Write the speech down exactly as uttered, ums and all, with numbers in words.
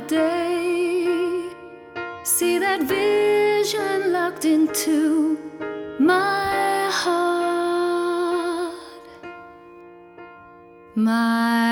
day. See that vision locked into my heart. My